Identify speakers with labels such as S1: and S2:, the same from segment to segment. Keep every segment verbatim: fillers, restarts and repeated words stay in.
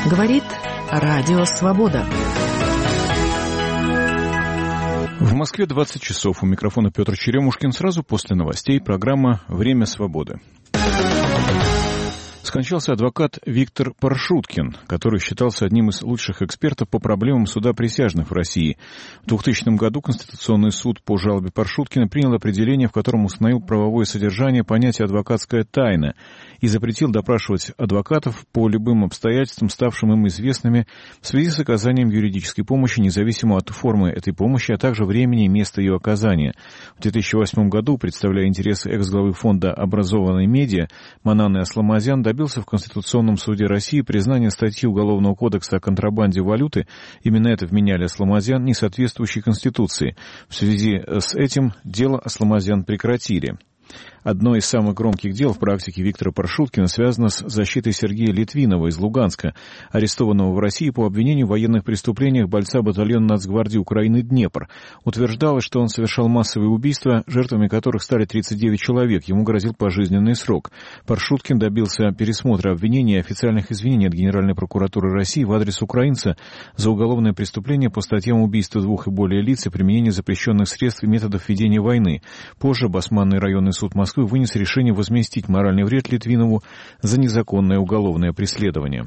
S1: Говорит Радио Свобода.
S2: В Москве двадцать часов. У микрофона Петр Черемушкин. Сразу после новостей программа «Время свободы». Скончался адвокат Виктор Паршуткин, который считался одним из лучших экспертов по проблемам суда присяжных в России. В двухтысячном году Конституционный суд по жалобе Паршуткина принял определение, в котором установил правовое содержание понятия «адвокатская тайна» и запретил допрашивать адвокатов по любым обстоятельствам, ставшим им известными в связи с оказанием юридической помощи, независимо от формы этой помощи, а также времени и места ее оказания. В две тысячи восьмом году, представляя интересы экс-главы фонда «Образованной медиа» Мананы Асламазян, добился в Конституционном суде России признания статьи Уголовного кодекса о контрабанде валюты, именно это вменяли Асламазян, не соответствующей Конституции. В связи с этим дело Асламазян прекратили. Одно из самых громких дел в практике Виктора Паршуткина связано с защитой Сергея Литвинова из Луганска, арестованного в России по обвинению в военных преступлениях бойца батальона Нацгвардии Украины «Днепр». Утверждалось, что он совершал массовые убийства, жертвами которых стали тридцать девять человек. Ему грозил пожизненный срок. Паршуткин добился пересмотра обвинений и официальных извинений от Генеральной прокуратуры России в адрес украинца за уголовное преступление по статьям убийства двух и более лиц и применения запрещенных средств и методов ведения войны. Позже Басманный районный суд Москвы вынес решение возместить моральный вред Литвинову за незаконное уголовное преследование.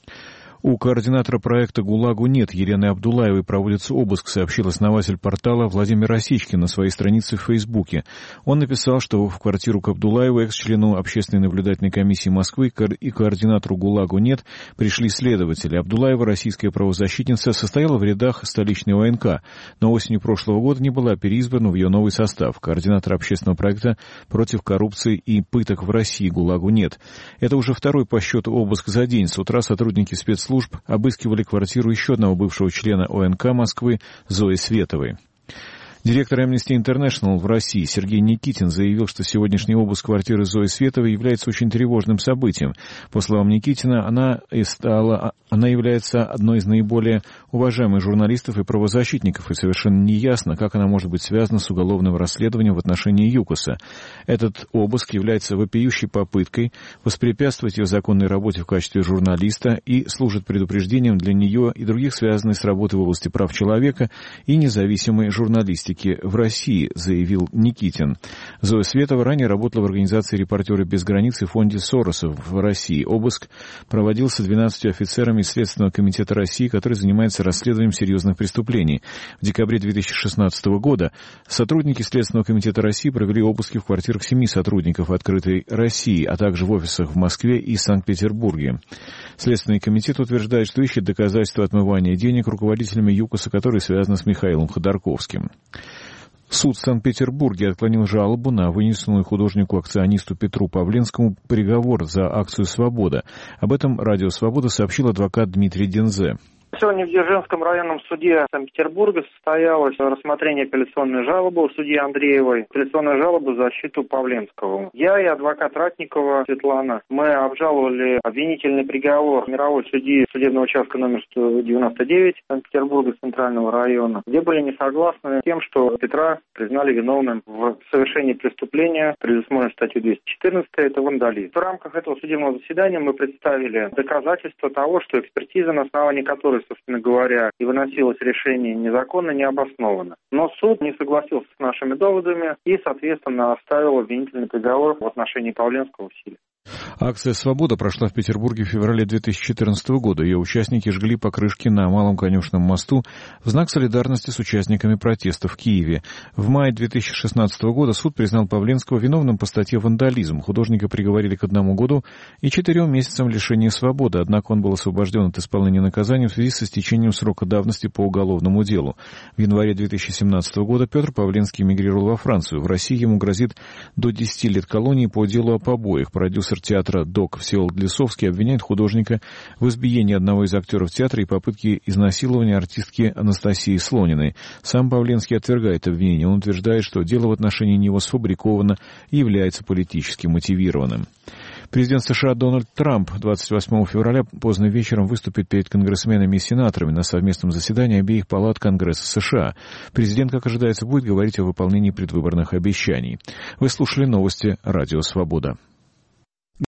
S2: У координатора проекта «ГУЛАГу нет» Елены Абдуллаевой проводится обыск, сообщил основатель портала Владимир Осечкин на своей странице в Фейсбуке. Он написал, что в квартиру к Абдуллаевой, экс-члену Общественной наблюдательной комиссии Москвы и координатору «ГУЛАГу нет» пришли следователи. Абдуллаева, российская правозащитница, состояла в рядах столичной ОНК, но осенью прошлого года не была переизбрана в ее новый состав. Координатор общественного проекта против коррупции и пыток в России «ГУЛАГу нет». Это уже второй по счету обыск за день. С утра сотрудники спецслужб обыскивали квартиру еще одного бывшего члена ОНК Москвы Зои Световой. Директор Amnesty International в России Сергей Никитин заявил, что сегодняшний обыск квартиры Зои Световой является очень тревожным событием. По словам Никитина, она, и стала, она является одной из наиболее уважаемых журналистов и правозащитников, и совершенно неясно, как она может быть связана с уголовным расследованием в отношении ЮКОСа. Этот обыск является вопиющей попыткой воспрепятствовать ее законной работе в качестве журналиста и служит предупреждением для нее и других, связанных с работой в области прав человека и независимой журналистики в России, заявил Никитин. Зоя Светова ранее работала в организации «Репортеры без границ» и фонде Сороса в России. Обыск проводился двенадцатью офицерами Следственного комитета России, который занимается расследованием серьезных преступлений. В декабре две тысячи шестнадцатого года сотрудники Следственного комитета России провели обыски в квартирах семи сотрудников «Открытой России», а также в офисах в Москве и Санкт-Петербурге. Следственный комитет утверждает, что ищет доказательства отмывания денег руководителями ЮКОСа, которые связаны с Михаилом Ходорковским. Суд в Санкт-Петербурге отклонил жалобу на вынесенную художнику-акционисту Петру Павленскому приговор за акцию «Свобода». Об этом Радио Свобода сообщил адвокат Дмитрий Дензе.
S3: Сегодня в Дзержинском районном суде Санкт-Петербурга состоялось рассмотрение апелляционной жалобы у судьи Андреевой, апелляционная жалоба в защиту Павленского. Я и адвокат Ратникова Светлана, мы обжаловали обвинительный приговор мировой судьи судебного участка номер сто девяносто девять Санкт-Петербурга Центрального района, где были не согласны с тем, что Петра признали виновным в совершении преступления, предусмотренной статьей двести четырнадцать, это вандализм. В рамках этого судебного заседания мы представили доказательства того, что экспертиза, на основании которой, собственно говоря, и выносилось решение незаконно, не обоснованно. Но суд не согласился с нашими доводами и, соответственно, оставил обвинительный приговор в отношении Павленского в силе.
S2: Акция «Свобода» прошла в Петербурге в феврале две тысячи четырнадцатого года. Ее участники жгли покрышки на Малом Конюшенном мосту в знак солидарности с участниками протеста в Киеве. В мае две тысячи шестнадцатого года суд признал Павленского виновным по статье «Вандализм». Художника приговорили к одному году и четырем месяцам лишения свободы, однако он был освобожден от исполнения наказания в связи с истечением срока давности по уголовному делу. В январе две тысячи семнадцатого года Петр Павленский эмигрировал во Францию. В России ему грозит до десяти лет колонии по делу о побоях. Продюсер театра ДОК Всеволод Лисовский обвиняет художника в избиении одного из актеров театра и попытке изнасилования артистки Анастасии Слониной. Сам Павленский отвергает обвинение. Он утверждает, что дело в отношении него сфабриковано и является политически мотивированным. Президент США Дональд Трамп двадцать восьмого февраля поздно вечером выступит перед конгрессменами и сенаторами на совместном заседании обеих палат Конгресса США. Президент, как ожидается, будет говорить о выполнении предвыборных обещаний. Вы слушали новости «Радио Свобода».